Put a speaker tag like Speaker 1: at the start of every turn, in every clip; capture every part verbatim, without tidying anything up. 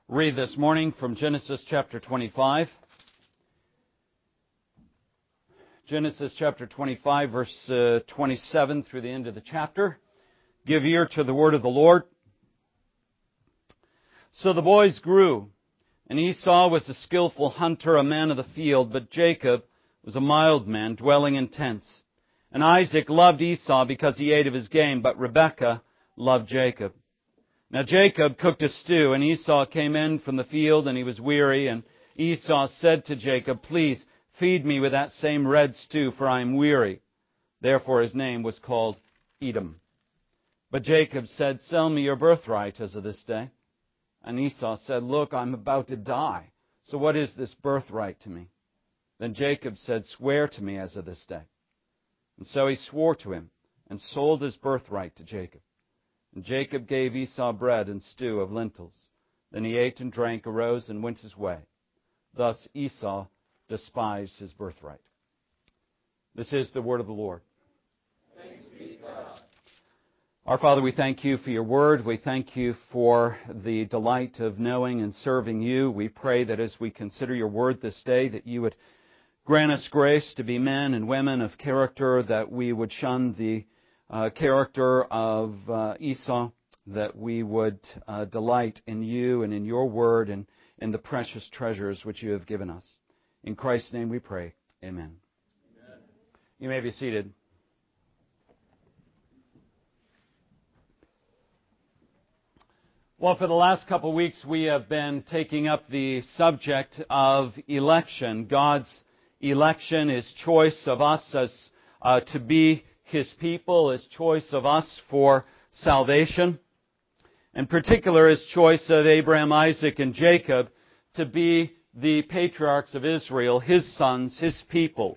Speaker 1: read this morning from Genesis chapter twenty-five. Genesis chapter twenty-five, verse uh, twenty-seven through the end of the chapter. Give ear to the word of the Lord. So the boys grew, and Esau was a skillful hunter, a man of the field, but Jacob was a mild man, dwelling in tents. And Isaac loved Esau because he ate of his game, but Rebekah loved Jacob. Now Jacob cooked a stew, and Esau came in from the field, and he was weary. And Esau said to Jacob, "Please feed me with that same red stew, for I am weary." Therefore his name was called Edom. But Jacob said, "Sell me your birthright as of this day." And Esau said, "Look, I'm about to die. So what is this birthright to me?" Then Jacob said, "Swear to me as of this day." And so he swore to him and sold his birthright to Jacob. And Jacob gave Esau bread and stew of lentils. Then he ate and drank, arose, and went his way. Thus Esau despised his birthright. This is the word of the Lord.
Speaker 2: Thanks be to God.
Speaker 1: Our Father, we thank you for your word. We thank you for the delight of knowing and serving you. We pray that as we consider your word this day, that you would grant us grace to be men and women of character, that we would shun the uh, character of uh, Esau, that we would uh, delight in you and in your word and in the precious treasures which you have given us. In Christ's name we pray. Amen.
Speaker 2: Amen.
Speaker 1: You may be seated. Well, for the last couple of weeks, we have been taking up the subject of election. God's election, His choice of us as uh, to be His people, His choice of us for salvation. In particular, His choice of Abraham, Isaac, and Jacob to be the patriarchs of Israel, His sons, His people.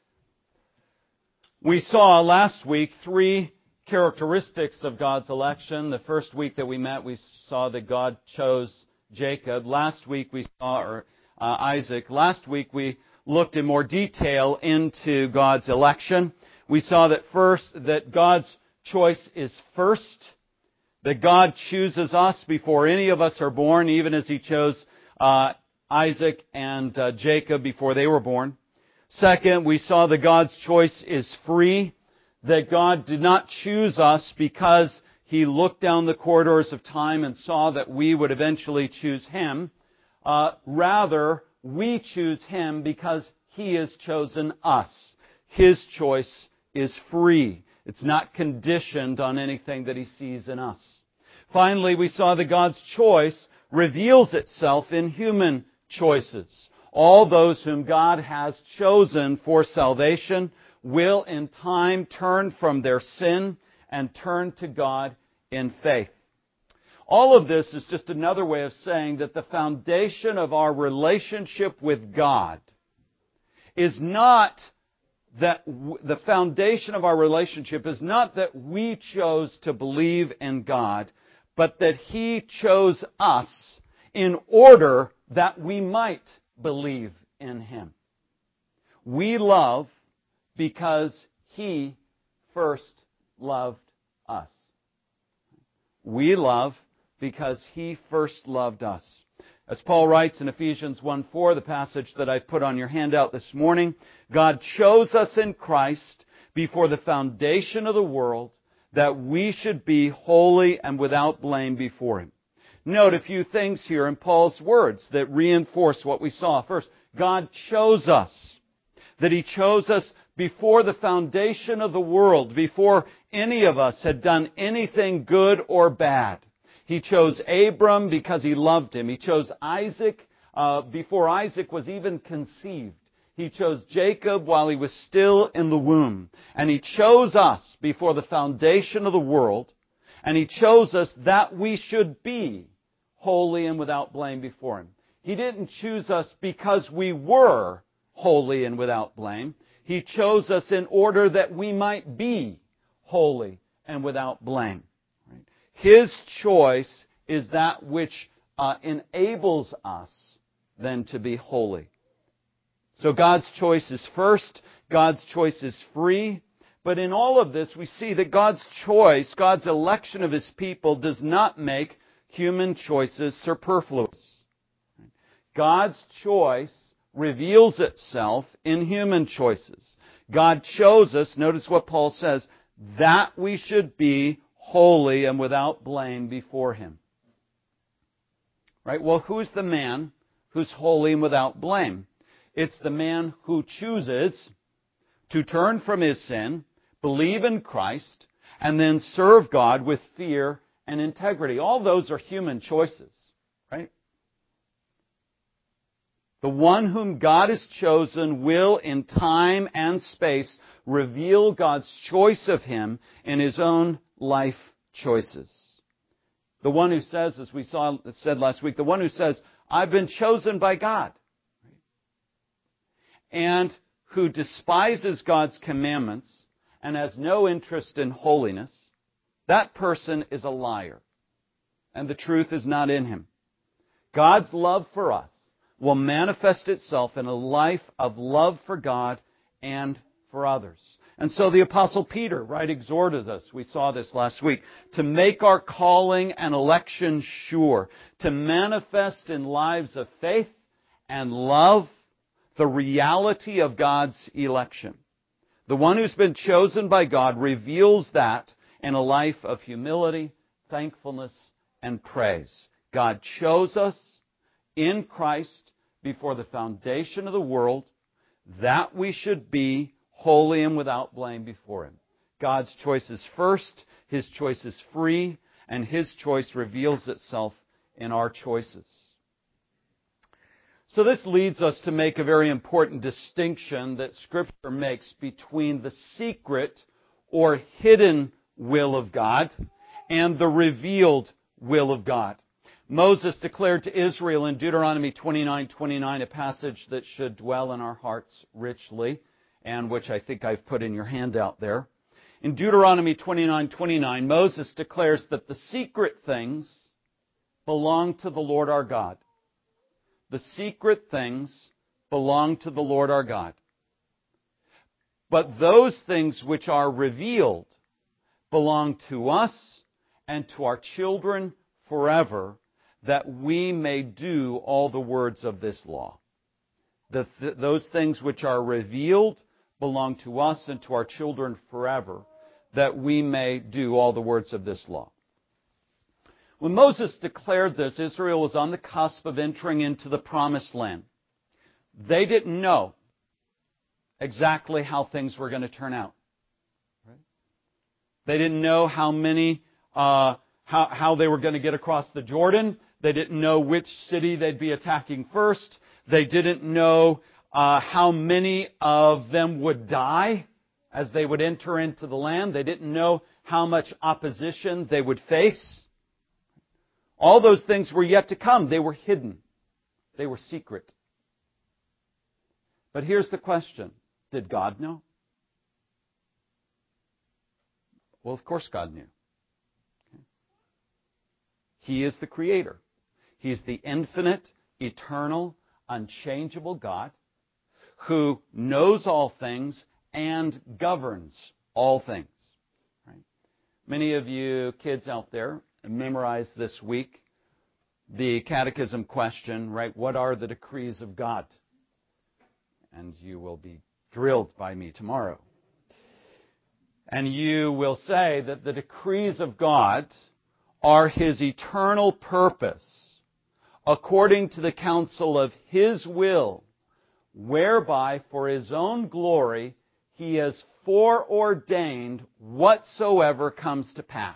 Speaker 1: We saw last week three characteristics of God's election. The first week that we met, we saw that God chose Jacob. Last week we saw or, uh, Isaac. Last week we looked in more detail into God's election. We saw that first, that God's choice is first, that God chooses us before any of us are born, even as He chose uh, Isaac and uh, Jacob before they were born. Second, we saw that God's choice is free, that God did not choose us because He looked down the corridors of time and saw that we would eventually choose Him. Uh, rather, we choose Him because He has chosen us. His choice is free. It's not conditioned on anything that He sees in us. Finally, we saw that God's choice reveals itself in human choices. All those whom God has chosen for salvation will in time turn from their sin and turn to God in faith. All of this is just another way of saying that the foundation of our relationship with God is not that w- the foundation of our relationship is not that we chose to believe in God, but that He chose us in order that we might believe in Him. We love because He first loved us. We love because He first loved us. As Paul writes in Ephesians one four, the passage that I put on your handout this morning, God chose us in Christ before the foundation of the world that we should be holy and without blame before Him. Note a few things here in Paul's words that reinforce what we saw. First, God chose us. That He chose us before the foundation of the world, before any of us had done anything good or bad. He chose Abram because He loved him. He chose Isaac uh, before Isaac was even conceived. He chose Jacob while he was still in the womb. And He chose us before the foundation of the world. And He chose us that we should be holy and without blame before Him. He didn't choose us because we were holy and without blame. He chose us in order that we might be holy and without blame. Right? His choice is that which uh, enables us then to be holy. So God's choice is first. God's choice is free. But in all of this, we see that God's choice, God's election of His people, does not make human choices superfluous. God's choice reveals itself in human choices. God chose us, notice what Paul says, that we should be holy and without blame before Him. Right? Well, who's the man who's holy and without blame? It's the man who chooses to turn from his sin, believe in Christ, and then serve God with fear and integrity. All those are human choices, right? The one whom God has chosen will, in time and space, reveal God's choice of him in his own life choices. The one who says, as we saw said last week, the one who says, I've been chosen by God, and who despises God's commandments and has no interest in holiness, that person is a liar, and the truth is not in him. God's love for us will manifest itself in a life of love for God and for others. And so the Apostle Peter, right, exhorted us, we saw this last week, to make our calling and election sure, to manifest in lives of faith and love the reality of God's election. The one who's been chosen by God reveals that in a life of humility, thankfulness, and praise. God chose us in Christ before the foundation of the world, that we should be holy and without blame before Him. God's choice is first, His choice is free, and His choice reveals itself in our choices. So this leads us to make a very important distinction that Scripture makes between the secret or hidden will of God and the revealed will of God. Moses declared to Israel in Deuteronomy twenty-nine twenty-nine, a passage that should dwell in our hearts richly, and which I think I've put in your handout there. In Deuteronomy twenty-nine twenty-nine, Moses declares that the secret things belong to the Lord our God. The secret things belong to the Lord our God. But those things which are revealed belong to us and to our children forever, that we may do all the words of this law. The th- those things which are revealed belong to us and to our children forever, that we may do all the words of this law. When Moses declared this, Israel was on the cusp of entering into the Promised Land. They didn't know exactly how things were going to turn out. Right? They didn't know how many, uh, how, how they were going to get across the Jordan. They didn't know which city they'd be attacking first. They didn't know uh, how many of them would die as they would enter into the land. They didn't know how much opposition they would face. All those things were yet to come. They were hidden. They were secret. But here's the question. Did God know? Well, of course God knew. He is the Creator. He is the infinite, eternal, unchangeable God who knows all things and governs all things. Right? Many of you kids out there memorized this week the catechism question, right? What are the decrees of God? And you will be drilled by me tomorrow. And you will say that the decrees of God are His eternal purpose according to the counsel of His will, whereby for His own glory He has foreordained whatsoever comes to pass.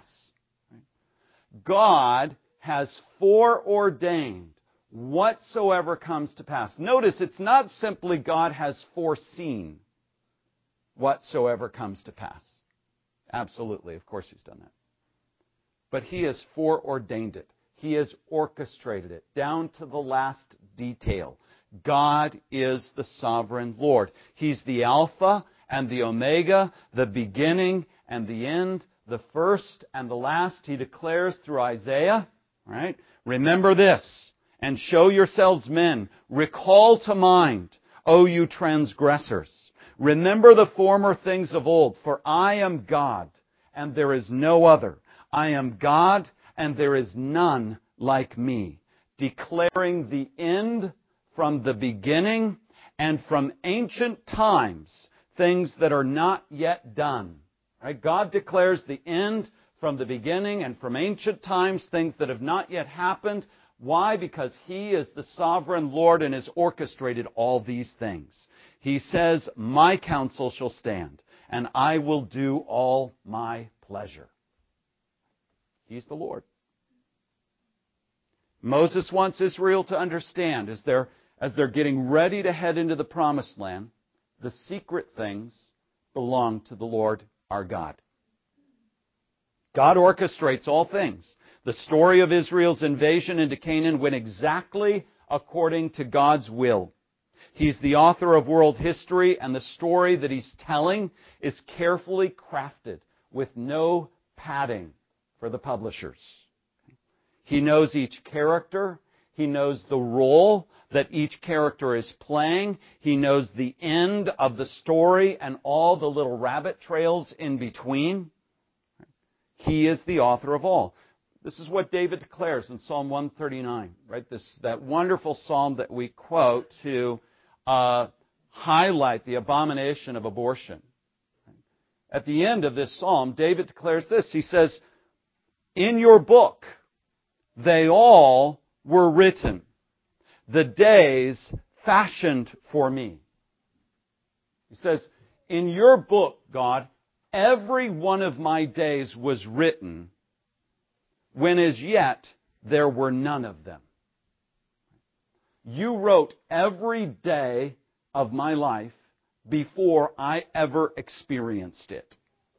Speaker 1: God has foreordained whatsoever comes to pass. Notice, it's not simply God has foreseen whatsoever comes to pass. Absolutely, of course He's done that. But He has foreordained it. He has orchestrated it down to the last detail. God is the sovereign Lord. He's the Alpha and the Omega, the beginning and the end, the first and the last. He declares through Isaiah, right? Remember this, and show yourselves men. Recall to mind, O you transgressors. Remember the former things of old, for I am God, and there is no other. I am God, and there is none like me, declaring the end from the beginning and from ancient times things that are not yet done. Right? God declares the end from the beginning and from ancient times, things that have not yet happened. Why? Because He is the sovereign Lord and has orchestrated all these things. He says, my counsel shall stand, and I will do all my pleasure. He's the Lord. Moses wants Israel to understand, as they're, as they're getting ready to head into the Promised Land, the secret things belong to the Lord our God. God orchestrates all things. The story of Israel's invasion into Canaan went exactly according to God's will. He's the author of world history, and the story that He's telling is carefully crafted with no padding for the publishers. He knows each character. He knows the role that each character is playing. He knows the end of the story and all the little rabbit trails in between. He is the author of all. This is what David declares in Psalm one thirty-nine, right? This, that wonderful psalm that we quote to uh, highlight the abomination of abortion. At the end of this psalm, David declares this. He says, in your book, they all were written, the days fashioned for me. He says, in your book, God, every one of my days was written when as yet there were none of them. You wrote every day of my life before I ever experienced it.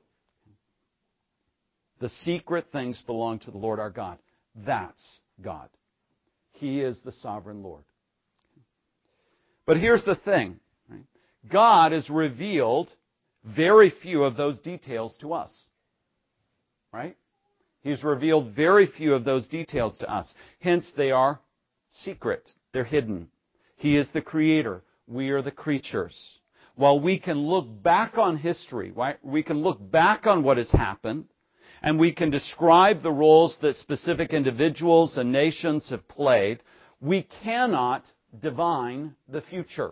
Speaker 1: The secret things belong to the Lord our God. That's God. He is the sovereign Lord. But here's the thing. Right? God has revealed very few of those details to us. Right? He's revealed very few of those details to us. Hence, they are secret. They're hidden. He is the Creator. We are the creatures. While we can look back on history, right? We can look back on what has happened, and we can describe the roles that specific individuals and nations have played, we cannot divine the future.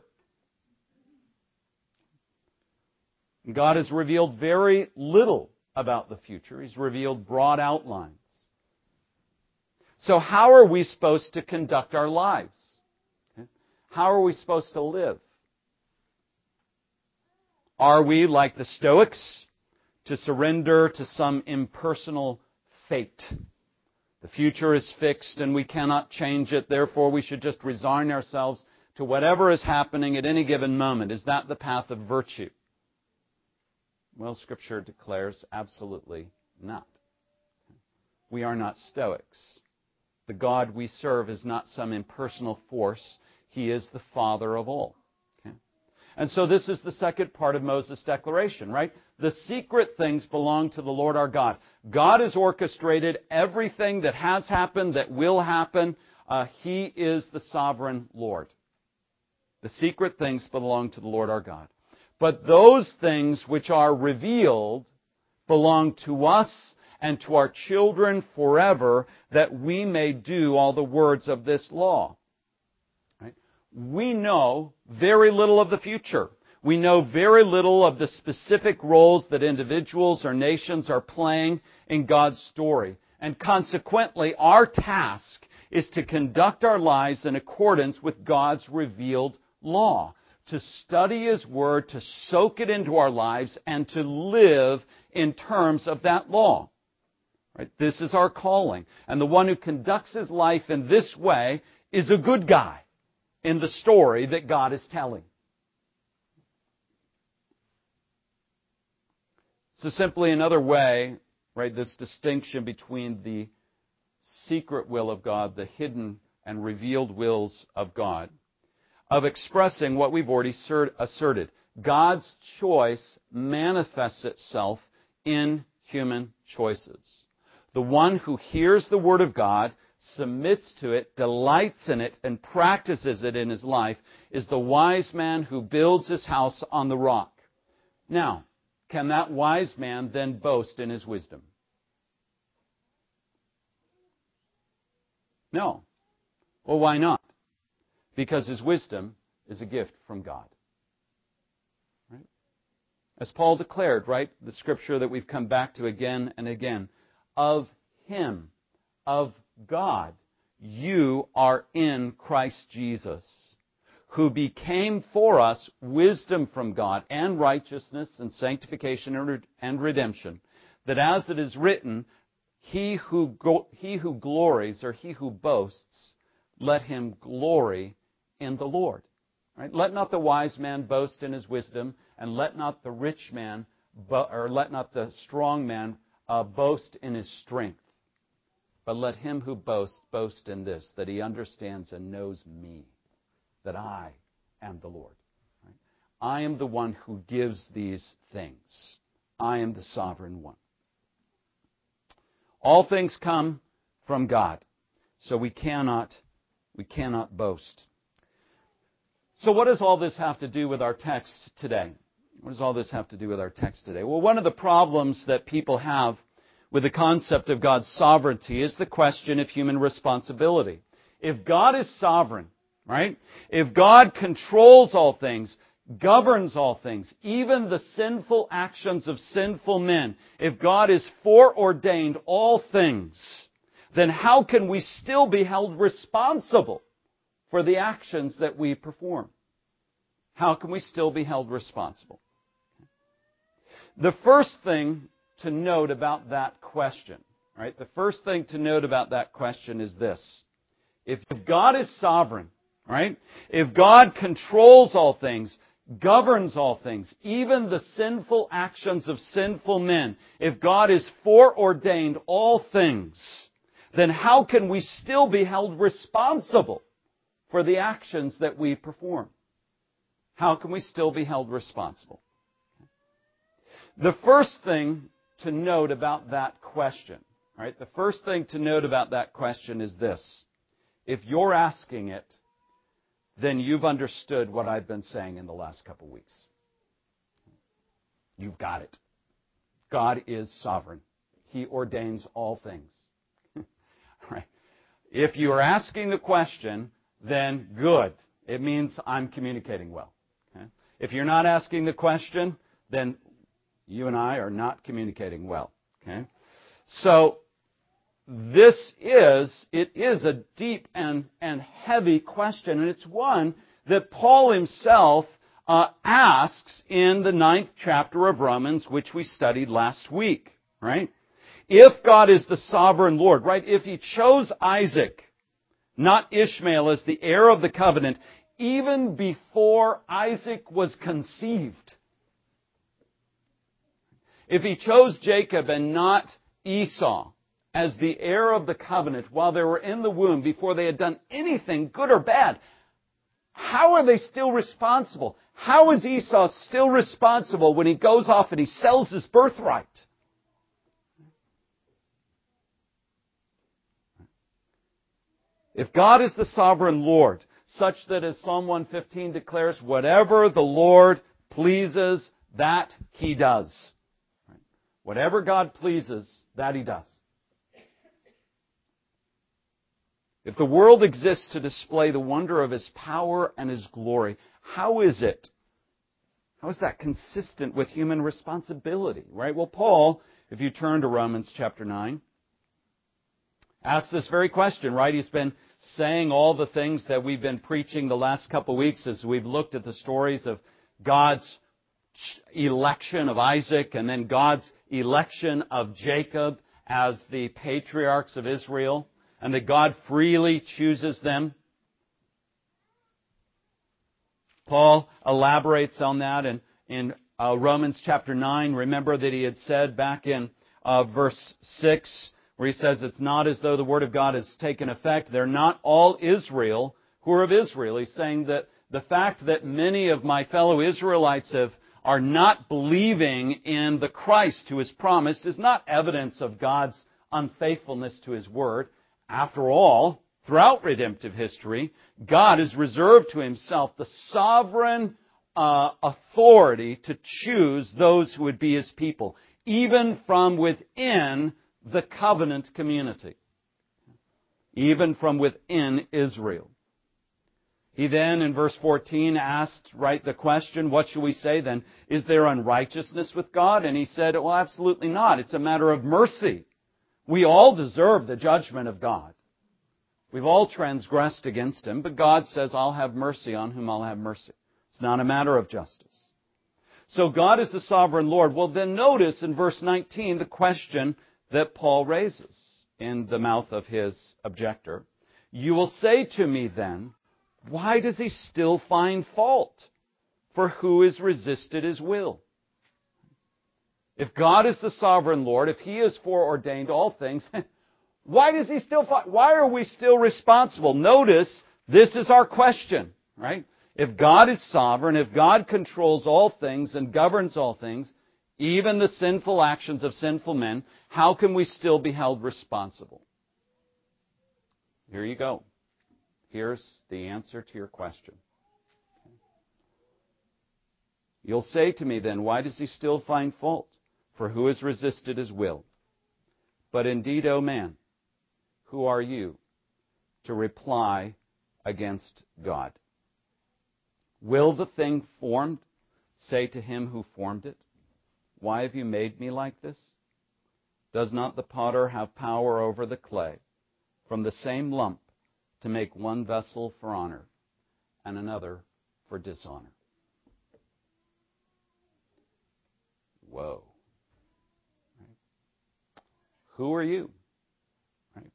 Speaker 1: God has revealed very little about the future. He's revealed broad outlines. So how are we supposed to conduct our lives? How are we supposed to live? Are we, like the Stoics, to surrender to some impersonal fate? The future is fixed and we cannot change it, therefore we should just resign ourselves to whatever is happening at any given moment. Is that the path of virtue? Well, Scripture declares absolutely not. We are not Stoics. The God we serve is not some impersonal force. He is the Father of all. Okay? And so this is the second part of Moses' declaration, right? The secret things belong to the Lord our God. God has orchestrated everything that has happened, that will happen. Uh, he is the sovereign Lord. The secret things belong to the Lord our God. But those things which are revealed belong to us and to our children forever, that we may do all the words of this law. Right? We know very little of the future. We know very little of the specific roles that individuals or nations are playing in God's story. And consequently, our task is to conduct our lives in accordance with God's revealed law, to study His Word, to soak it into our lives, and to live in terms of that law. Right? This is our calling. And the one who conducts his life in this way is a good guy in the story that God is telling. So simply another way, right, this distinction between the secret will of God, the hidden and revealed wills of God, of expressing what we've already asserted. God's choice manifests itself in human choices. The one who hears the Word of God, submits to it, delights in it, and practices it in his life is the wise man who builds his house on the rock. Now, can that wise man then boast in his wisdom? No. Well, why not? because his wisdom is a gift from God. Right? As Paul declared, right, the scripture that we've come back to again and again, of him, of God, you are in Christ Jesus, who became for us wisdom from God and righteousness and sanctification and redemption, that as it is written, he who, go, he who glories or he who boasts, let him glory in the Lord. Right? Let not the wise man boast in his wisdom, and let not the rich man, bo- or let not the strong man uh, boast in his strength. But let him who boasts boast in this, that he understands and knows me, that I am the Lord. Right? I am the one who gives these things. I am the sovereign one. All things come from God, so we cannot, we cannot boast. So what does all this have to do with our text today? What does all this have to do with our text today? Well, one of the problems that people have with the concept of God's sovereignty is the question of human responsibility. If God is sovereign, right? If God controls all things, governs all things, even the sinful actions of sinful men, if God is foreordained all things, then how can we still be held responsible for the actions that we perform? How can we still be held responsible? The first thing to note about that question, right? The first thing to note about that question is this. If God is sovereign, right? If God controls all things, governs all things, even the sinful actions of sinful men, if God is foreordained all things, then how can we still be held responsible for the actions that we perform? How can we still be held responsible? The first thing to note about that question, right? The first thing to note about that question is this. If you're asking it, then you've understood what I've been saying in the last couple weeks. You've got it. God is sovereign. He ordains all things. Right? If you are asking the question, then good. It means I'm communicating well. Okay? If you're not asking the question, then you and I are not communicating well. Okay? So, this is, it is a deep and, and heavy question, and it's one that Paul himself uh, asks in the ninth chapter of Romans, which we studied last week, right? If God is the sovereign Lord, right? If He chose Isaac, not Ishmael, as the heir of the covenant, even before Isaac was conceived. If He chose Jacob and not Esau as the heir of the covenant while they were in the womb, before they had done anything, good or bad, how are they still responsible? How is Esau still responsible when he goes off and he sells his birthright? If God is the sovereign Lord, such that as Psalm one fifteen declares, whatever the Lord pleases, that He does. Whatever God pleases, that He does. If the world exists to display the wonder of His power and His glory, how is it? How is that consistent with human responsibility? Right? Well, Paul, if you turn to Romans chapter nine, asks this very question, right? He's been saying all the things that we've been preaching the last couple of weeks as we've looked at the stories of God's election of Isaac and then God's election of Jacob as the patriarchs of Israel, and that God freely chooses them. Paul elaborates on that in, in uh, Romans chapter nine. Remember that he had said back in uh, verse six, where he says, it's not as though the Word of God has taken effect. They're not all Israel who are of Israel. He's saying that the fact that many of my fellow Israelites have, are not believing in the Christ who is promised is not evidence of God's unfaithfulness to His Word. After all, throughout redemptive history, God has reserved to Himself the sovereign uh, authority to choose those who would be His people, even from within the covenant community, even from within Israel. He then, in verse fourteen, asked, right, the question, what shall we say then? Is there unrighteousness with God? And he said, well, absolutely not. It's a matter of mercy. We all deserve the judgment of God. We've all transgressed against Him, but God says, I'll have mercy on whom I'll have mercy. It's not a matter of justice. So God is the sovereign Lord. Well, then notice in verse nineteen the question that Paul raises in the mouth of his objector. You will say to me then, why does he still find fault? For who has resisted His will? If God is the sovereign Lord, if He has foreordained all things, why does He still find, why are we still responsible? Notice, this is our question, right? If God is sovereign, if God controls all things and governs all things, even the sinful actions of sinful men, how can we still be held responsible? Here you go. Here's the answer to your question. You'll say to me then, why does he still find fault? For who has resisted His will? But indeed, O man, who are you to reply against God? Will the thing formed say to him who formed it, why have you made me like this? Does not the potter have power over the clay, from the same lump, to make one vessel for honor and another for dishonor? Whoa. Right. Who are you? Right.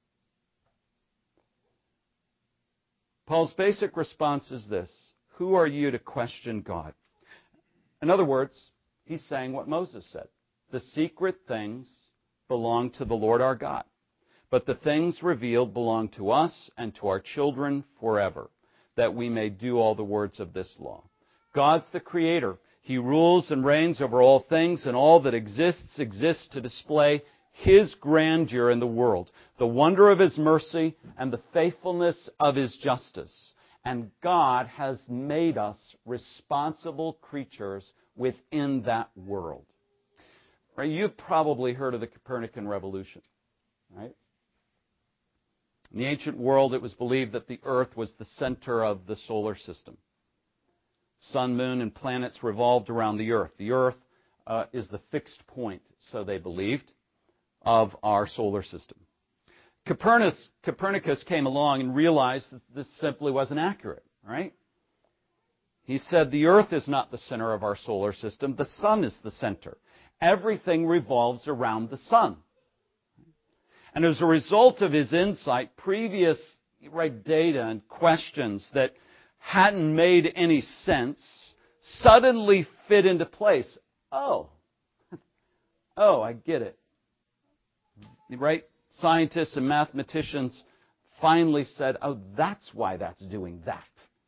Speaker 1: Paul's basic response is this. Who are you to question God? In other words, he's saying what Moses said. The secret things belong to the Lord our God, but the things revealed belong to us and to our children forever, that we may do all the words of this law. God's the Creator. He rules and reigns over all things, and all that exists exists to display His grandeur in the world, the wonder of His mercy and the faithfulness of His justice. And God has made us responsible creatures within that world. Right? You've probably heard of the Copernican revolution, right? In the ancient world, it was believed that the Earth was the center of the solar system. Sun, moon, and planets revolved around the Earth. The Earth uh, is the fixed point, so they believed, of our solar system. Copernicus, Copernicus came along and realized that this simply wasn't accurate, right? He said the Earth is not the center of our solar system. The Sun is the center. Everything revolves around the Sun. And as a result of his insight, previous right, data and questions that hadn't made any sense suddenly fit into place. Oh, oh, I get it. Right? Scientists and mathematicians finally said, oh, that's why that's doing that.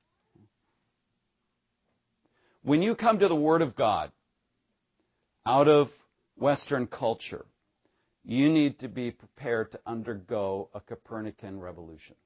Speaker 1: When you come to the Word of God out of Western culture, you need to be prepared to undergo a Copernican revolution.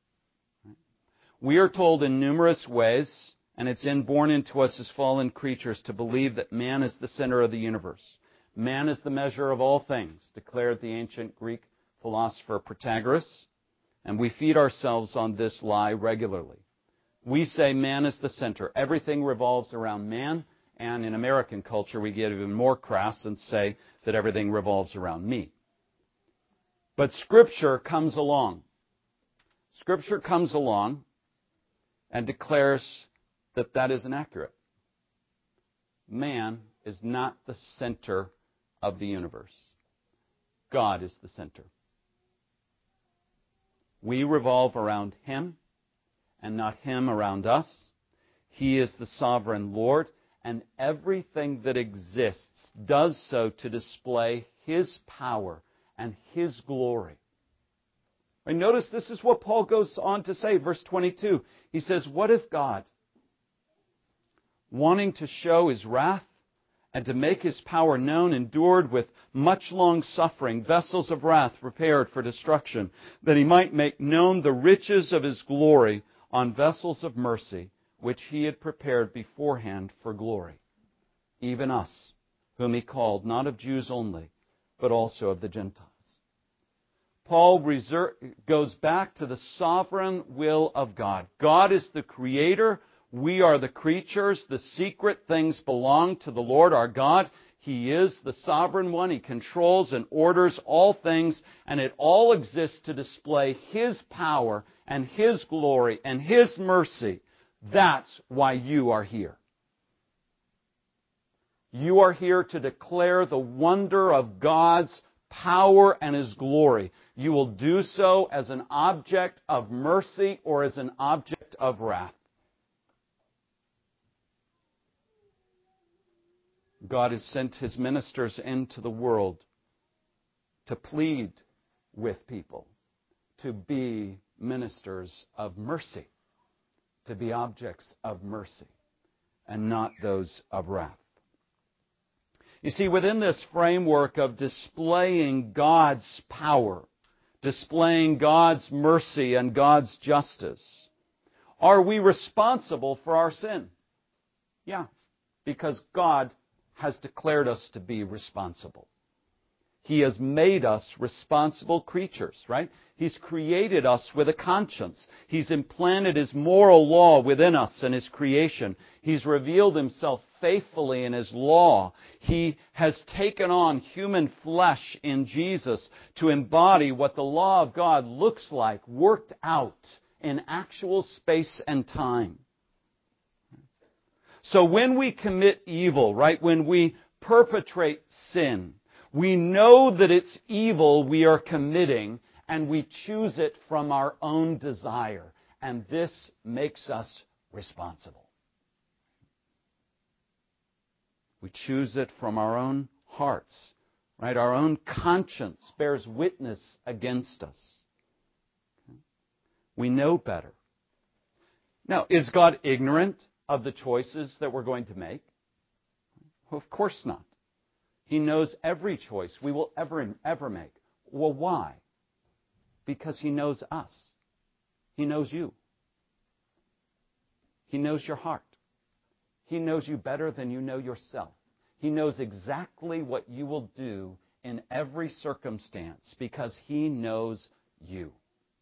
Speaker 1: We are told in numerous ways, and it's inborn into us as fallen creatures, to believe that man is the center of the universe. Man is the measure of all things, declared the ancient Greek philosopher Protagoras, and we feed ourselves on this lie regularly. We say man is the center. Everything revolves around man, and in American culture we get even more crass and say that everything revolves around me. But Scripture comes along. Scripture comes along and declares that that is inaccurate. Man is not the center of the universe. God is the center. We revolve around Him and not Him around us. He is the sovereign Lord, and everything that exists does so to display His power and His glory. And notice this is what Paul goes on to say, verse twenty-two. He says, what if God, wanting to show His wrath and to make His power known, endured with much long suffering vessels of wrath prepared for destruction, that He might make known the riches of His glory on vessels of mercy, which He had prepared beforehand for glory, even us, whom He called, not of Jews only, but also of the Gentiles. Paul reser- goes back to the sovereign will of God. God is the creator. We are the creatures. The secret things belong to the Lord our God. He is the sovereign one. He controls and orders all things, and it all exists to display His power and His glory and His mercy. That's why you are here. You are here to declare the wonder of God's power and His glory. You will do so as an object of mercy or as an object of wrath. God has sent His ministers into the world to plead with people, to be ministers of mercy, to be objects of mercy, and not those of wrath. You see, within this framework of displaying God's power, displaying God's mercy and God's justice, are we responsible for our sin? Yeah, because God has declared us to be responsible. He has made us responsible creatures, right? He's created us with a conscience. He's implanted His moral law within us and His creation. He's revealed Himself faithfully in His law. He has taken on human flesh in Jesus to embody what the law of God looks like, worked out in actual space and time. So when we commit evil, right, when we perpetrate sin, we know that it's evil we are committing, and we choose it from our own desire. And this makes us responsible. We choose it from our own hearts, right? Our own conscience bears witness against us. We know better. Now, is God ignorant of the choices that we're going to make? Well, of course not. He knows every choice we will ever, ever make. Well, why? Because He knows us. He knows you. He knows your heart. He knows you better than you know yourself. He knows exactly what you will do in every circumstance because He knows you.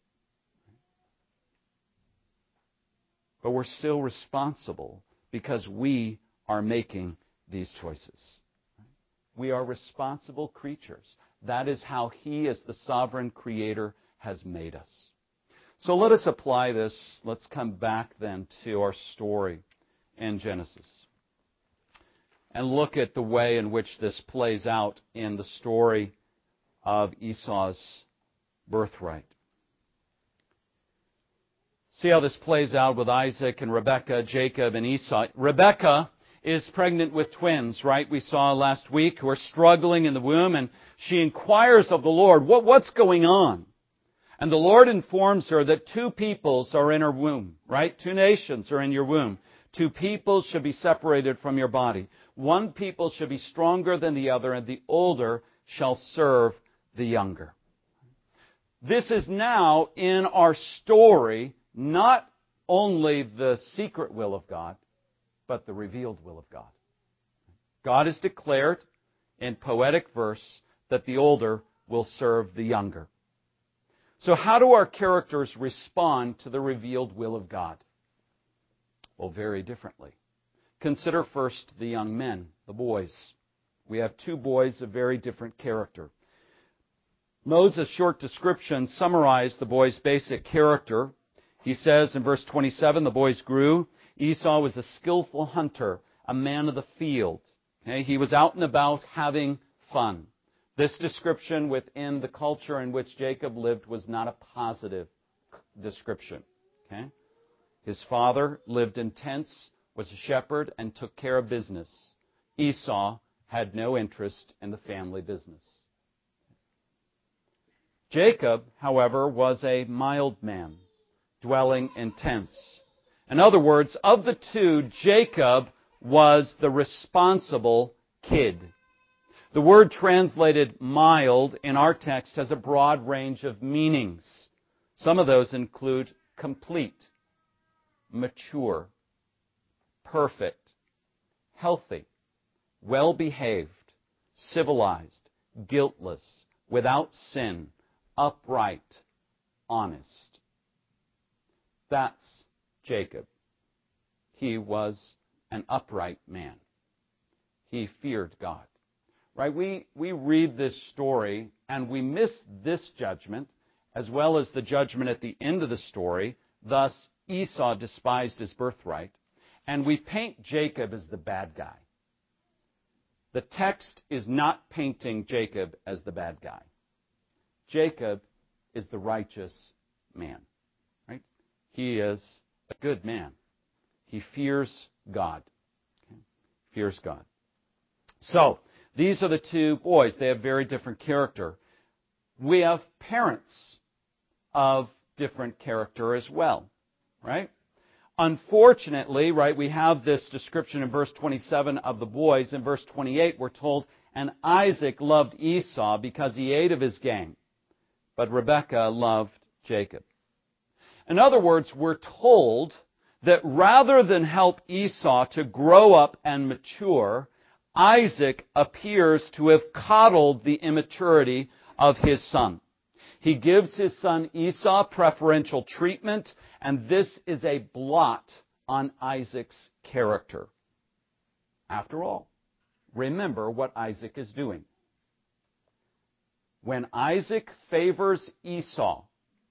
Speaker 1: But we're still responsible because we are making these choices. We are responsible creatures. That is how He, as the sovereign creator, has made us. So let us apply this. Let's come back then to our story in Genesis and look at the way in which this plays out in the story of Esau's birthright. See how this plays out with Isaac and Rebekah, Jacob and Esau. Rebekah is pregnant with twins, right? We saw last week, who are struggling in the womb, and she inquires of the Lord, what, what's going on? And the Lord informs her that two peoples are in her womb, right? Two nations are in your womb. Two peoples should be separated from your body. One people should be stronger than the other, and the older shall serve the younger. This is now in our story, not only the secret will of God, but the revealed will of God. God has declared in poetic verse that the older will serve the younger. So how do our characters respond to the revealed will of God? Well, very differently. Consider first the young men, the boys. We have two boys of very different character. Moses' short description summarized the boys' basic character. He says in verse twenty-seven, the boys grew. Esau was a skillful hunter, a man of the field. Okay? He was out and about having fun. This description within the culture in which Jacob lived was not a positive description. Okay? His father lived in tents, was a shepherd, and took care of business. Esau had no interest in the family business. Jacob, however, was a mild man, dwelling in tents. In other words, of the two, Jacob was the responsible kid. The word translated mild in our text has a broad range of meanings. Some of those include complete, mature, perfect, healthy, well-behaved, civilized, guiltless, without sin, upright, honest. That's Jacob. He was an upright man. He feared God. Right? We, we read this story and we miss this judgment as well as the judgment at the end of the story. Thus, Esau despised his birthright. And we paint Jacob as the bad guy. The text is not painting Jacob as the bad guy. Jacob is the righteous man. Right? He is a good man. He fears God. Okay? Fears God. So, these are the two boys. They have very different character. We have parents of different character as well. Right? Unfortunately, right, we have this description in verse twenty-seven of the boys. In verse twenty-eight, we're told, and Isaac loved Esau because he ate of his game, but Rebekah loved Jacob. In other words, we're told that rather than help Esau to grow up and mature, Isaac appears to have coddled the immaturity of his son. He gives his son Esau preferential treatment, and this is a blot on Isaac's character. After all, remember what Isaac is doing. When Isaac favors Esau,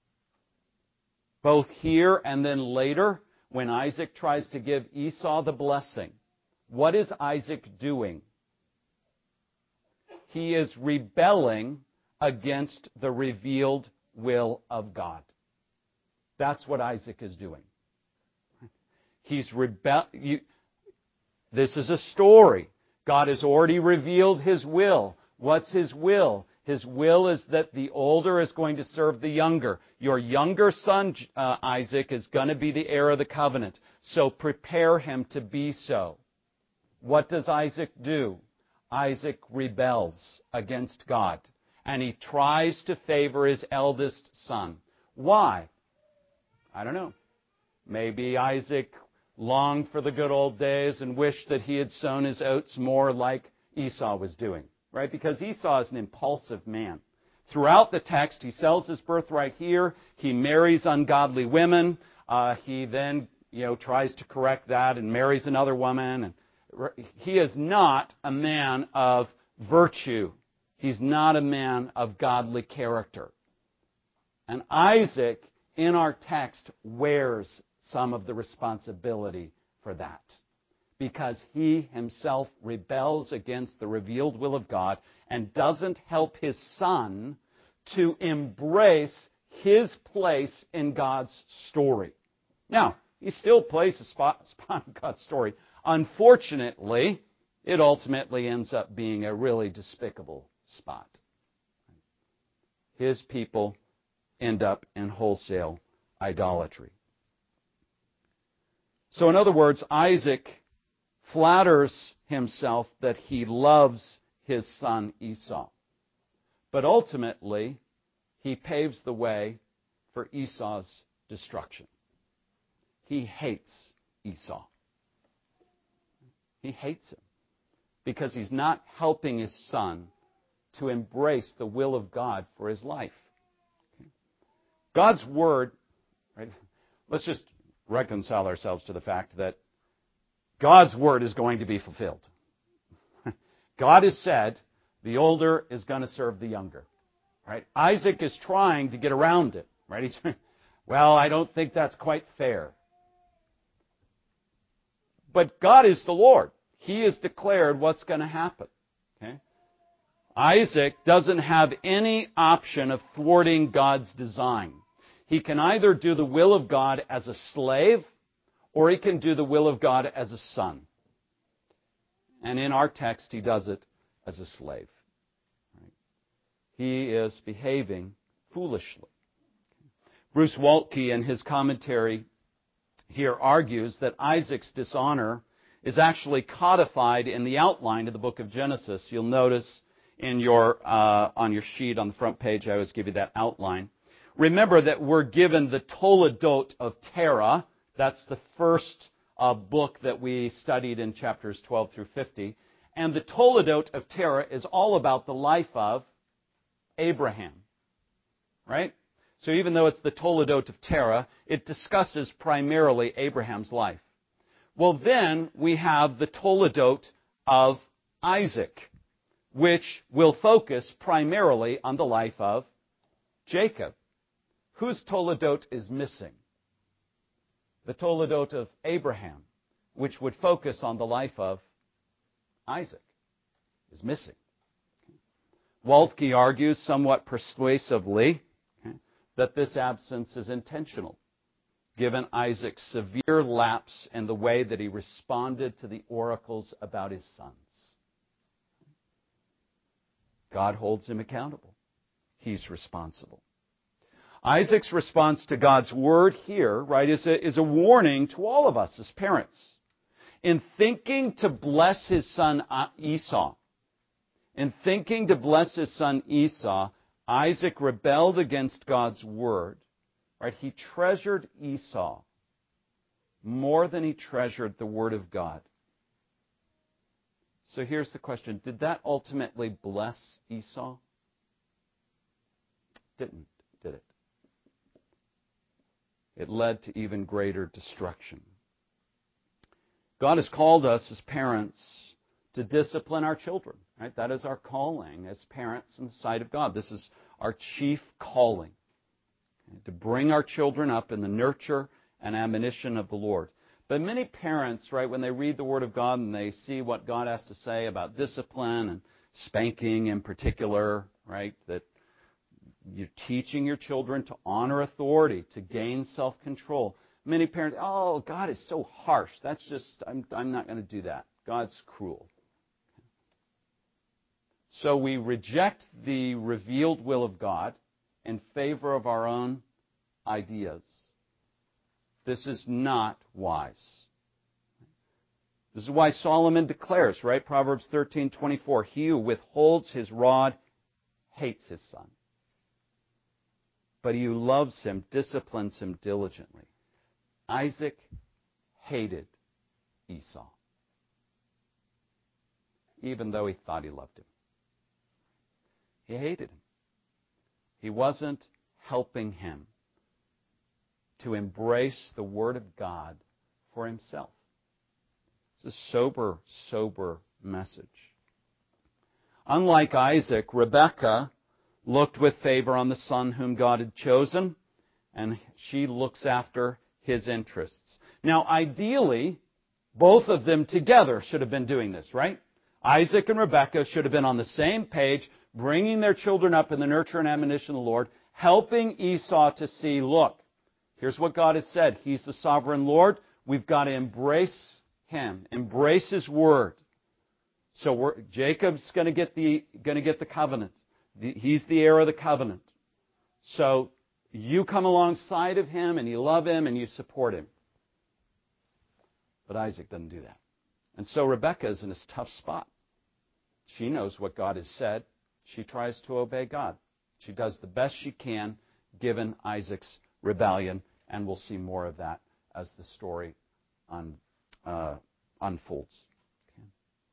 Speaker 1: both here and then later, when Isaac tries to give Esau the blessing, what is Isaac doing? He is rebelling against the revealed will of God. That's what Isaac is doing. He's rebel. You, this is a story. God has already revealed His will. What's His will? His will is that the older is going to serve the younger. Your younger son, uh, Isaac, is going to be the heir of the covenant. So prepare him to be so. What does Isaac do? Isaac rebels against God. And he tries to favor his eldest son. Why? I don't know. Maybe Isaac longed for the good old days and wished that he had sown his oats more like Esau was doing. Right? Because Esau is an impulsive man. Throughout the text, he sells his birthright here. He marries ungodly women. Uh, he then, you know, tries to correct that and marries another woman. And he is not a man of virtue. He's not a man of godly character. And Isaac, in our text, wears some of the responsibility for that. Because he himself rebels against the revealed will of God and doesn't help his son to embrace his place in God's story. Now, he still plays a spot, spot in God's story. Unfortunately, it ultimately ends up being a really despicable spot. His people end up in wholesale idolatry. So in other words, Isaac flatters himself that he loves his son Esau. But ultimately, he paves the way for Esau's destruction. He hates Esau. He hates him because he's not helping his son to embrace the will of God for his life. God's Word, right? Let's just reconcile ourselves to the fact that God's Word is going to be fulfilled. God has said the older is going to serve the younger. Right? Isaac is trying to get around it. Right? He's, well, I don't think that's quite fair. But God is the Lord. He has declared what's going to happen. Okay? Isaac doesn't have any option of thwarting God's design. He can either do the will of God as a slave, or he can do the will of God as a son. And in our text, he does it as a slave. Right? He is behaving foolishly. Bruce Waltke, in his commentary here, argues that Isaac's dishonor is actually codified in the outline of the book of Genesis. You'll notice in your uh, on your sheet on the front page, I always give you that outline. Remember that we're given the Toledot of Terah. That's the first uh, book that we studied in chapters twelve through fifty. And the Toledot of Terah is all about the life of Abraham. right? So even though it's the Toledot of Terah, it discusses primarily Abraham's life. Well, then we have the Toledot of Isaac, which will focus primarily on the life of Jacob. Whose Toledot is missing? The Toledot of Abraham, which would focus on the life of Isaac, is missing. Waltke argues somewhat persuasively okay, that this absence is intentional, given Isaac's severe lapse in the way that he responded to the oracles about his sons. God holds him accountable. He's responsible. Isaac's response to God's word here, right, is a, is a warning to all of us as parents. In thinking to bless his son Esau, in thinking to bless his son Esau, Isaac rebelled against God's word. Right? He treasured Esau more than he treasured the word of God. So here's the question. Did that ultimately bless Esau? Didn't, did it? It led to even greater destruction. God has called us as parents to discipline our children. Right? That is our calling as parents in the sight of God. This is our chief calling. Okay? To bring our children up in the nurture and admonition of the Lord. But many parents, right, when they read the Word of God and they see what God has to say about discipline and spanking in particular, right, that you're teaching your children to honor authority, to gain self-control. Many parents, oh, God is so harsh. That's just, I'm, I'm not going to do that. God's cruel. So we reject the revealed will of God in favor of our own ideas. This is not wise. This is why Solomon declares, right? Proverbs thirteen twenty-four, he who withholds his rod hates his son, but he who loves him disciplines him diligently. Isaac hated Esau, even though he thought he loved him. He hated him. He wasn't helping him to embrace the Word of God for himself. It's a sober, sober message. Unlike Isaac, Rebekah looked with favor on the son whom God had chosen, and she looks after his interests. Now, ideally, both of them together should have been doing this, right? Isaac and Rebekah should have been on the same page, bringing their children up in the nurture and admonition of the Lord, helping Esau to see, look, here's what God has said. He's the sovereign Lord. We've got to embrace Him, embrace His Word. So we're, Jacob's going to get the going to get the covenant. The, he's the heir of the covenant. So you come alongside of him and you love him and you support him. But Isaac doesn't do that. And so Rebekah is in this tough spot. She knows what God has said. She tries to obey God. She does the best she can given Isaac's rebellion, and we'll see more of that as the story un, uh, unfolds. Okay.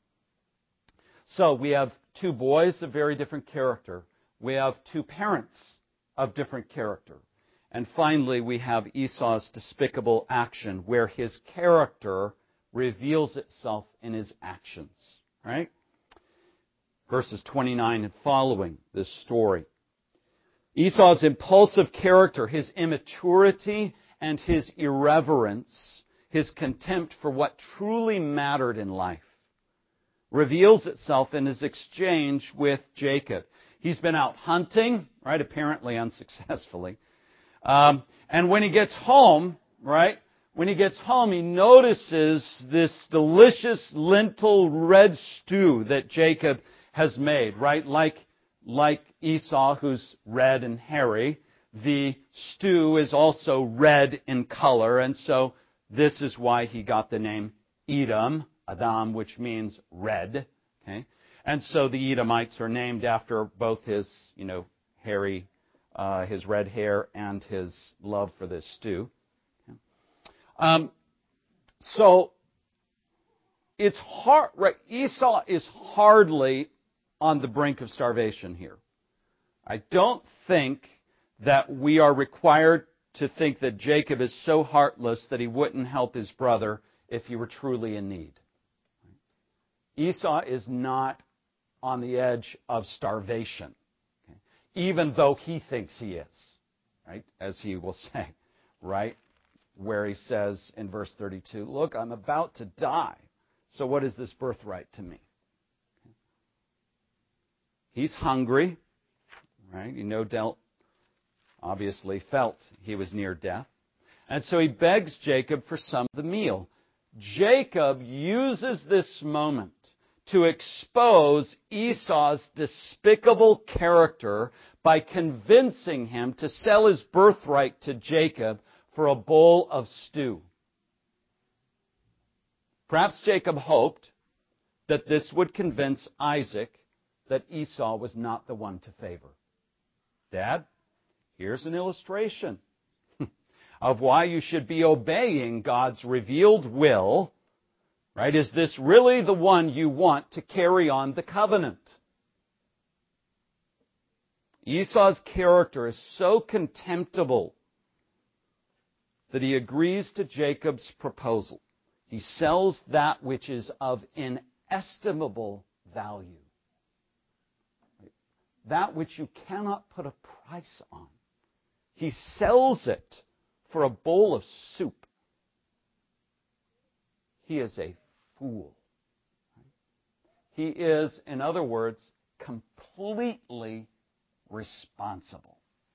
Speaker 1: So we have two boys of very different character. We have two parents of different character. And finally, we have Esau's despicable action, where his character reveals itself in his actions. Right? Verses twenty-nine and following this story. Esau's impulsive character, his immaturity and his irreverence, his contempt for what truly mattered in life, reveals itself in his exchange with Jacob. He's been out hunting, right, apparently unsuccessfully. Um, and when he gets home, right, when he gets home, he notices this delicious lentil red stew that Jacob has made, right? Like, like Esau, who's red and hairy, the stew is also red in color, and so this is why he got the name Edom, Adam, which means red. Okay, and so the Edomites are named after both his, you know, hairy, uh, his red hair and his love for this stew. Okay. Um, so it's hard. Right, Esau is hardly on the brink of starvation here. I don't think that we are required to think that Jacob is so heartless that he wouldn't help his brother if he were truly in need. Esau is not on the edge of starvation, okay, even though he thinks he is, right? As he will say, right? Where he says in verse thirty-two, look, I'm about to die, so what is this birthright to me? He's hungry, right? He no doubt, obviously felt he was near death. And so he begs Jacob for some of the meal. Jacob uses this moment to expose Esau's despicable character by convincing him to sell his birthright to Jacob for a bowl of stew. Perhaps Jacob hoped that this would convince Isaac that Esau was not the one to favor. Dad, here's an illustration of why you should be obeying God's revealed will. Right? Is this really the one you want to carry on the covenant? Esau's character is so contemptible that he agrees to Jacob's proposal. He sells that which is of inestimable value. That which you cannot put a price on. He sells it for a bowl of soup. He is a fool. He is, in other words, completely responsible.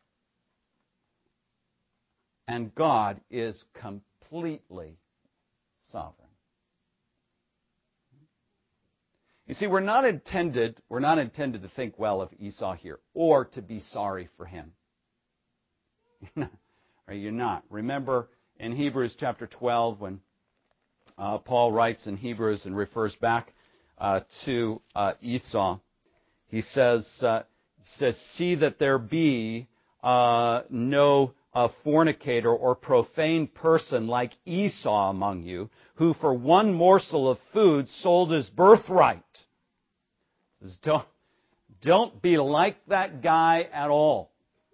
Speaker 1: And God is completely sovereign. You see, we're not intended, we're not intended to think well of Esau here, or to be sorry for him. You're not. Remember in Hebrews chapter twelve, when uh, Paul writes in Hebrews and refers back uh, to uh, Esau, he says, uh, he says, "See that there be uh, no uh, fornicator or profane person like Esau among you, who for one morsel of food sold his birthright." He says, Don't, don't be like that guy at all.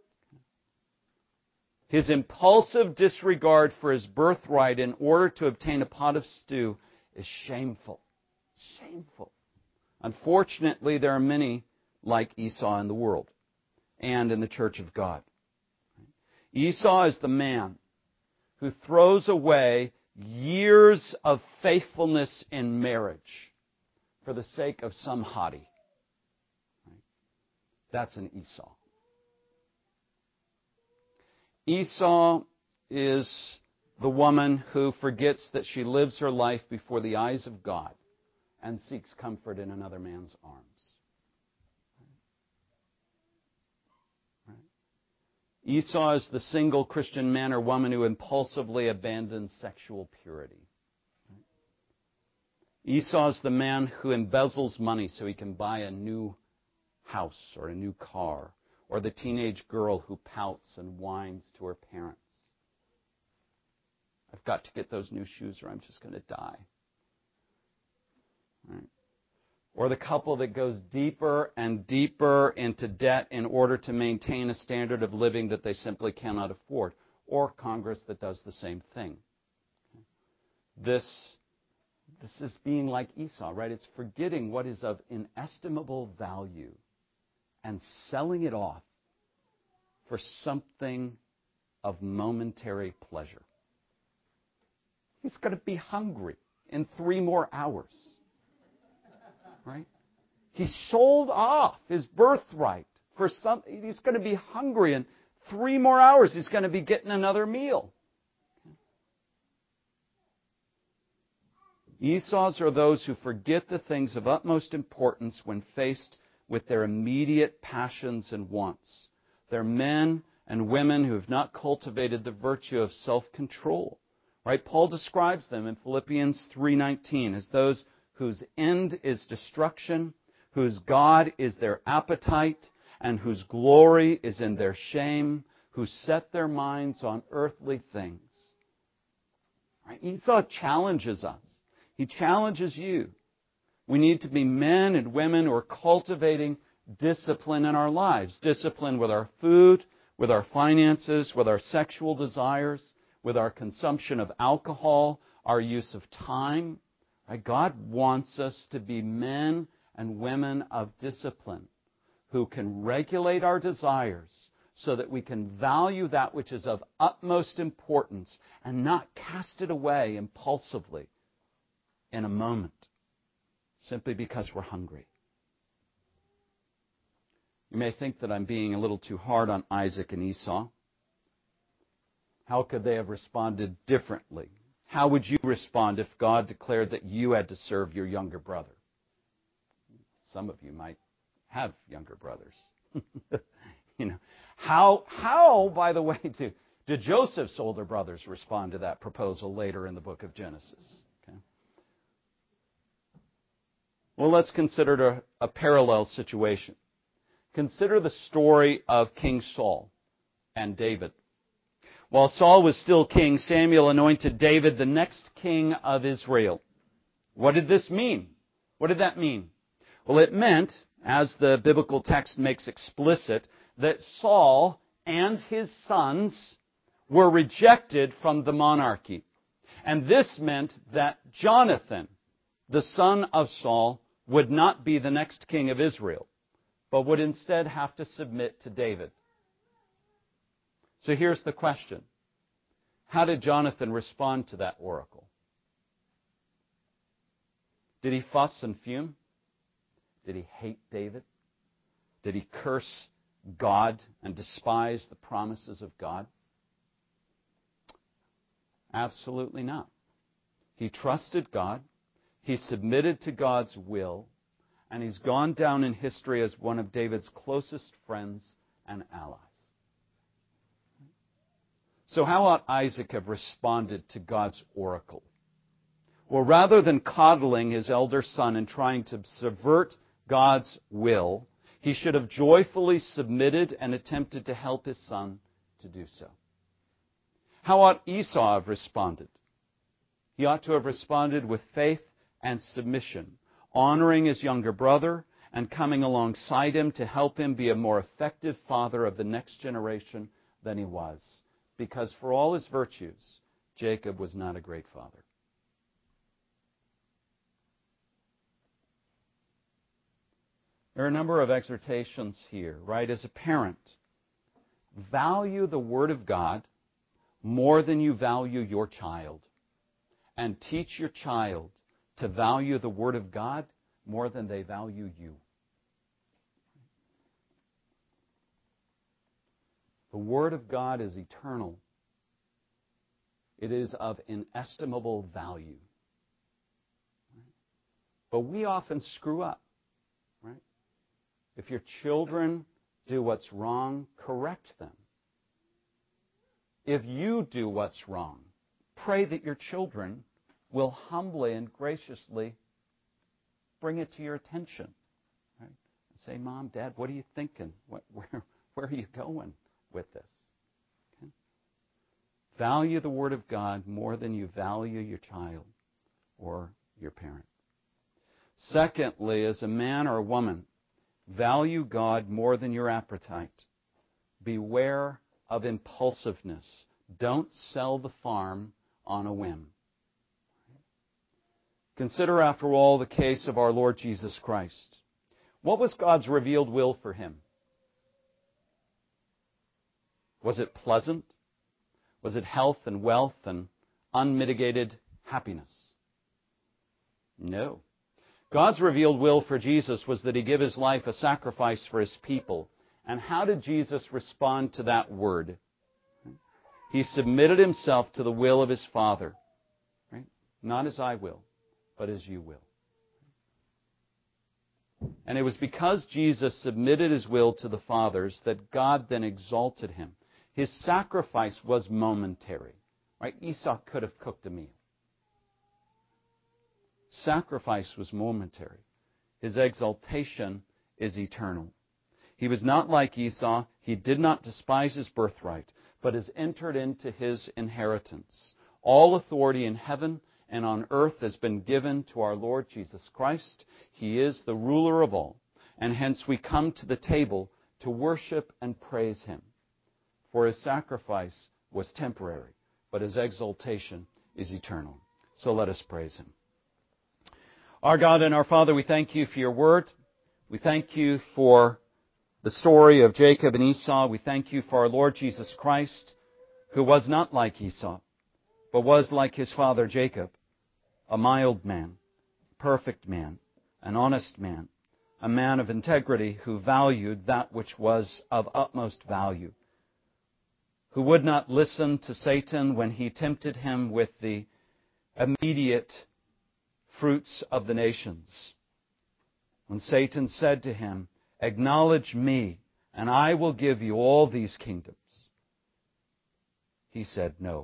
Speaker 1: His impulsive disregard for his birthright in order to obtain a pot of stew is shameful. Shameful. Unfortunately, there are many like Esau in the world and in the church of God. Esau is the man who throws away years of faithfulness in marriage for the sake of some hottie. That's an Esau. Esau is the woman who forgets that she lives her life before the eyes of God and seeks comfort in another man's arms. Esau is the single Christian man or woman who impulsively abandons sexual purity. Esau is the man who embezzles money so he can buy a new house or a new car, or the teenage girl who pouts and whines to her parents. I've got to get those new shoes or I'm just going to die. Right? Or the couple that goes deeper and deeper into debt in order to maintain a standard of living that they simply cannot afford. Or Congress that does the same thing. This, this is being like Esau, right? It's forgetting what is of inestimable value and selling it off for something of momentary pleasure. He's going to be hungry in three more hours. Right? He sold off his birthright for something. He's going to be hungry in three more hours. He's going to be getting another meal. Esau's are those who forget the things of utmost importance when faced with their immediate passions and wants. They're men and women who have not cultivated the virtue of self-control. Right? Paul describes them in Philippians three nineteen as those whose end is destruction, whose God is their appetite, and whose glory is in their shame, who set their minds on earthly things. Right? Esau challenges us. He challenges you. We need to be men and women who are cultivating discipline in our lives. Discipline with our food, with our finances, with our sexual desires, with our consumption of alcohol, our use of time. Right? God wants us to be men and women of discipline who can regulate our desires so that we can value that which is of utmost importance and not cast it away impulsively in a moment simply because we're hungry. You may think that I'm being a little too hard on Isaac and Esau. How could they have responded differently? How would you respond if God declared that you had to serve your younger brother? Some of you might have younger brothers. you know, how, how, by the way, do, do Joseph's older brothers respond to that proposal later in the book of Genesis? Okay. Well, let's consider a, a parallel situation. Consider the story of King Saul and David. While Saul was still king, Samuel anointed David the next king of Israel. What did this mean? What did that mean? Well, it meant, as the biblical text makes explicit, that Saul and his sons were rejected from the monarchy. And this meant that Jonathan, the son of Saul, would not be the next king of Israel, but would instead have to submit to David. So here's the question. How did Jonathan respond to that oracle? Did he fuss and fume? Did he hate David? Did he curse God and despise the promises of God? Absolutely not. He trusted God. He submitted to God's will. And he's gone down in history as one of David's closest friends and allies. So how ought Isaac have responded to God's oracle? Well, rather than coddling his elder son and trying to subvert God's will, he should have joyfully submitted and attempted to help his son to do so. How ought Esau have responded? He ought to have responded with faith and submission, honoring his younger brother and coming alongside him to help him be a more effective father of the next generation than he was. Because for all his virtues, Jacob was not a great father. There are a number of exhortations here, right? As a parent, value the Word of God more than you value your child. And teach your child to value the Word of God more than they value you. The Word of God is eternal. It is of inestimable value. But we often screw up, right? If your children do what's wrong, correct them. If you do what's wrong, pray that your children will humbly and graciously bring it to your attention. Right? Say, Mom, Dad, what are you thinking? What, where, where are you going with this? Okay? Value the Word of God more than you value your child or your parent. Secondly, as a man or a woman, value God more than your appetite. Beware of impulsiveness. Don't sell the farm on a whim. Consider, after all, the case of our Lord Jesus Christ. What was God's revealed will for him? Was it pleasant? Was it health and wealth and unmitigated happiness? No. God's revealed will for Jesus was that he give his life a sacrifice for his people. And how did Jesus respond to that word? He submitted himself to the will of his Father. Right? Not as I will, but as you will. And it was because Jesus submitted his will to the Father's that God then exalted him. His sacrifice was momentary. Right? Esau could have cooked a meal. Sacrifice was momentary. His exaltation is eternal. He was not like Esau. He did not despise his birthright, but has entered into his inheritance. All authority in heaven and on earth has been given to our Lord Jesus Christ. He is the ruler of all. And hence we come to the table to worship and praise him. For his sacrifice was temporary, but his exaltation is eternal. So let us praise him. Our God and our Father, we thank you for your word. We thank you for the story of Jacob and Esau. We thank you for our Lord Jesus Christ, who was not like Esau, but was like his father Jacob, a mild man, perfect man, an honest man, a man of integrity who valued that which was of utmost value, who would not listen to Satan when he tempted him with the immediate fruits of the nations. When Satan said to him, "Acknowledge me, and I will give you all these kingdoms," he said no.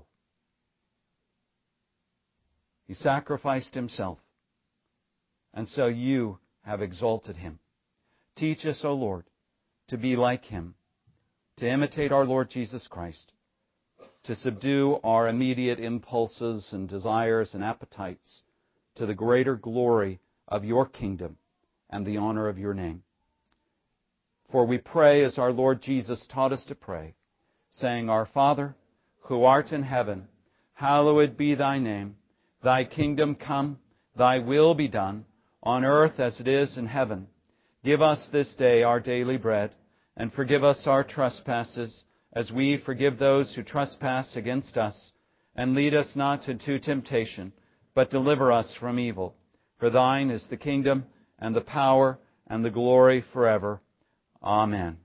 Speaker 1: He sacrificed himself, and so you have exalted him. Teach us, O Lord, to be like him, to imitate our Lord Jesus Christ, to subdue our immediate impulses and desires and appetites to the greater glory of your kingdom and the honor of your name. For we pray as our Lord Jesus taught us to pray, saying, "Our Father, who art in heaven, hallowed be thy name. Thy kingdom come, thy will be done, on earth as it is in heaven. Give us this day our daily bread, and forgive us our trespasses, as we forgive those who trespass against us. And lead us not into temptation, but deliver us from evil. For thine is the kingdom, and the power, and the glory forever. Amen."